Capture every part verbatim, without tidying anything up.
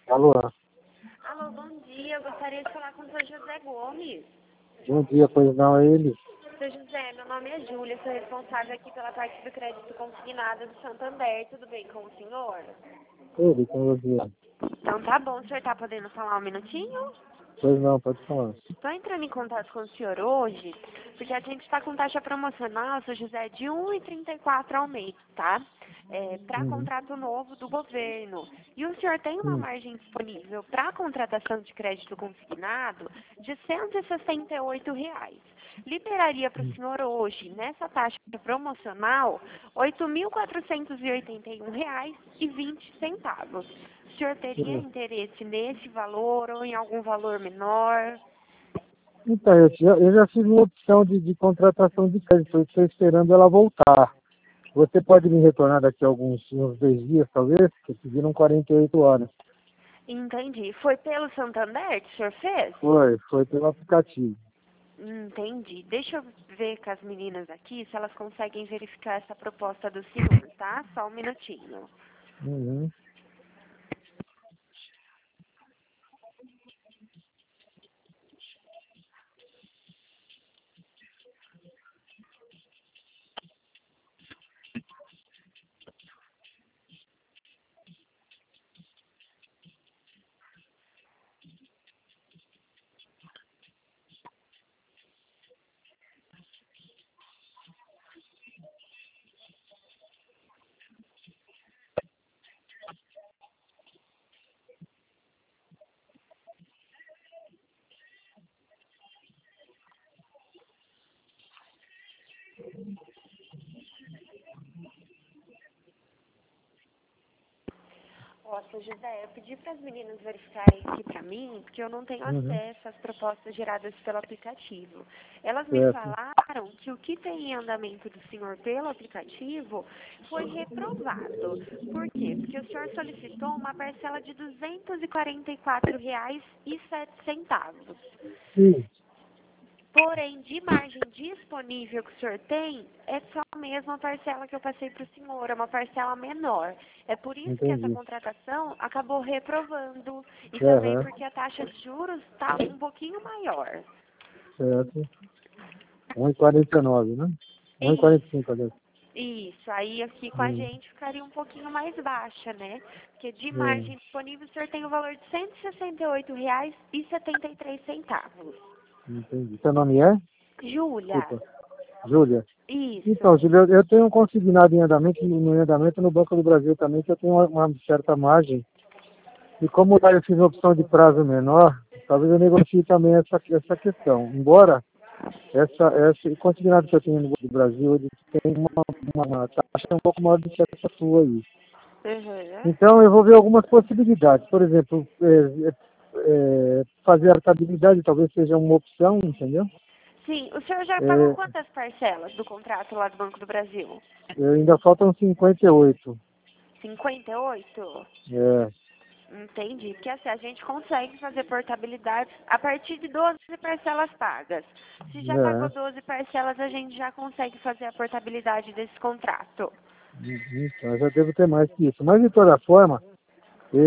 Alô, Alô, bom dia. Eu gostaria de falar com o senhor José Gomes. bom dia, pois não, é ele? Senhor José, meu nome é Júlia, sou responsável aqui pela parte do crédito consignado do Santander. Tudo bem com o senhor? Ele, com você. Então tá bom, o senhor tá podendo falar um minutinho? Pois não, pode falar. Estou entrando em contato com o senhor hoje, porque a gente está com taxa promocional, senhor José, de um e trinta e quatro ao mês, tá? É, para Uhum. contrato novo do governo. E o senhor tem uma Hum. margem disponível para contratação de crédito consignado de cento e sessenta e oito reais. Liberaria para o senhor hoje, nessa taxa promocional, oito mil quatrocentos e oitenta e um reais e vinte centavos. O senhor teria É. interesse nesse valor ou em algum valor menor? Então, eu já, eu já fiz uma opção de, de contratação de crédito, eu estou esperando ela voltar. Você pode me retornar daqui a alguns uns dois dias, talvez? Que pediram quarenta e oito horas. Entendi. Foi pelo Santander que o senhor fez? Foi, foi pelo aplicativo. Entendi. Deixa eu ver com as meninas aqui se elas conseguem verificar essa proposta do senhor, tá? Só um minutinho. Uhum. Ó, seu José, eu pedi para as meninas verificarem aqui para mim, porque eu não tenho Uhum. acesso às propostas geradas pelo aplicativo. Elas me Certo. falaram que o que tem em andamento do senhor pelo aplicativo foi reprovado. Por quê? Porque o senhor solicitou uma parcela de duzentos e quarenta e quatro reais e sete centavos. Sim, Porém, de margem disponível que o senhor tem, é só a mesma parcela que eu passei para o senhor, é uma parcela menor. É por isso que essa entendi. contratação acabou reprovando. E também Aham, porque a taxa de juros está um pouquinho maior. certo. um e quarenta e nove, né? um e quarenta e Isso, cinco, aliás. isso. Aí aqui com a Hum. gente ficaria um pouquinho mais baixa, né? Porque de É, margem disponível o senhor tem o valor de cento e sessenta e oito reais e setenta e três centavos. entendi. Seu nome é? Júlia, Desculpa. Júlia. Então, isso. Júlia, eu eu tenho um consignado em andamento, no andamento no Banco do Brasil também, que eu tenho uma, uma certa margem. E como lá eu fiz uma opção de prazo menor, talvez eu negocie também essa, essa questão. Embora essa, esse consignado que eu tenho no Banco do Brasil, ele tem uma, uma taxa um pouco maior do que essa sua aí. Uhum. Então, eu vou ver algumas possibilidades. Por exemplo, é, é, é, fazer a rentabilidade talvez seja uma opção, entendeu? Sim, o senhor já pagou É, quantas parcelas do contrato lá do Banco do Brasil? é, ainda faltam cinquenta e oito. cinquenta e oito? É, Entendi. Porque assim, a gente consegue fazer portabilidade a partir de doze parcelas pagas. Se já pagou é. doze parcelas, a gente já consegue fazer a portabilidade desse contrato. Então, eu já devo ter mais que isso. Mas, de toda forma, é,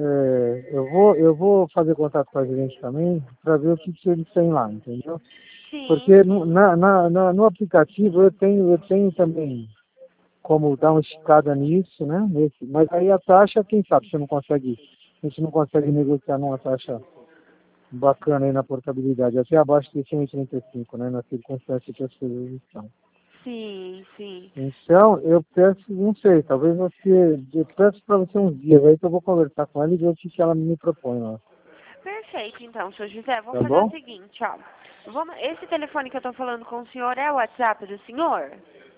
é, eu, vou, eu vou fazer contato com a gerente também para ver o que, que eles têm lá, entendeu? Sim, Porque no, sim. na, na, na- no aplicativo eu tenho, eu tenho também como dar uma esticada nisso, né? Nesse, mas aí a taxa, quem sabe, você não consegue, a gente não consegue negociar numa taxa bacana aí na portabilidade, até abaixo de cento e trinta e cinco, né? Na circunstância que as coisas estão. Sim, sim. Então, eu peço, não sei, talvez você, eu peço para você uns dias aí que eu vou conversar com ela e ver o que, que ela me propõe lá. Perfeito, então, senhor José. Vou Tá fazer o bom? seguinte, ó. Eu vou- esse telefone que eu tô falando com o senhor é o WhatsApp do senhor?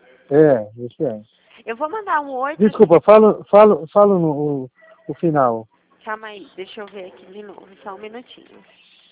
É, isso é. Eu vou mandar um oi pro Desculpa, falo, falo, falo no o, o final. Calma aí, deixa eu ver aqui de novo, só um minutinho.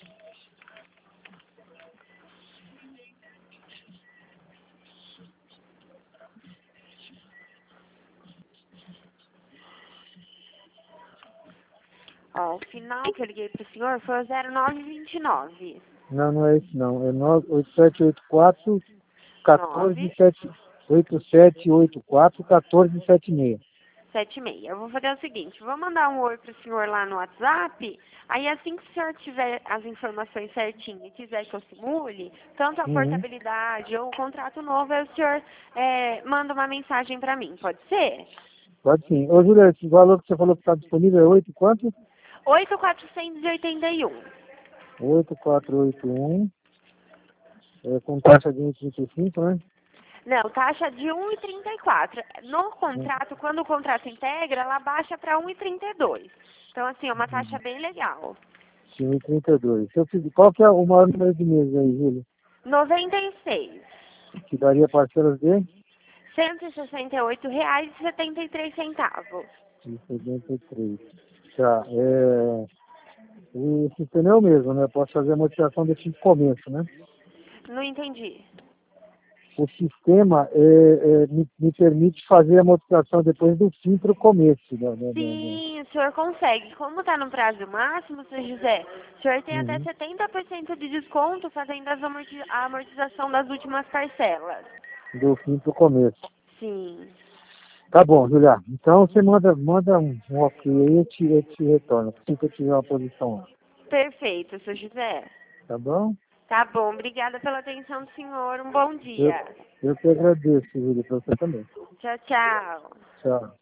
Ó, o final que eu liguei pro senhor foi o zero nove vinte e nove. Não, não é isso não. É nove oito sete oito quatro um quatro nove. sete oito sete oito quatro um quatro sete seis. sete seis. Eu vou fazer o seguinte, vou mandar um oi pro senhor lá no WhatsApp, aí assim que o senhor tiver as informações certinhas e quiser que eu simule, tanto a Uhum. portabilidade ou o contrato novo, aí o senhor é, manda uma mensagem para mim, pode ser? Pode sim. Ô, Júlia, esse valor que você falou que está disponível é oito quanto? oito mil quatrocentos e oitenta e um. oito quatro oito um, é, com taxa de um vírgula trinta e cinco, né? Não, taxa de um vírgula trinta e quatro. No contrato, quando o contrato integra, ela baixa para um vírgula trinta e dois. Então, assim, é uma taxa bem legal. Sim, um vírgula trinta e dois. Se eu fiz, qual que é o maior número de meses aí, Júlia? noventa e seis. Que daria parcelas de cento e sessenta e oito reais e setenta e três centavos. setenta e três. Tá, é... O sistema é o mesmo, né? Eu posso fazer a modificação desse começo, né? Não entendi. O sistema é, é, me, me permite fazer a modificação depois do fim para o começo. Da, da, da, da. Sim, o senhor consegue. Como está no prazo máximo, seu José, o senhor tem até Uhum. setenta por cento de desconto fazendo as amorti- a amortização das últimas parcelas. Do fim para o começo. Sim. Tá bom, Julia. Então você manda, manda um, um ok aí, eu te, eu te retorno. Assim que eu tiver uma posição lá. Perfeito, seu José. Tá bom? Tá bom, obrigada pela atenção do senhor. Um bom Eu, dia. eu que agradeço, Julia, para você também. Tchau, tchau. Tchau.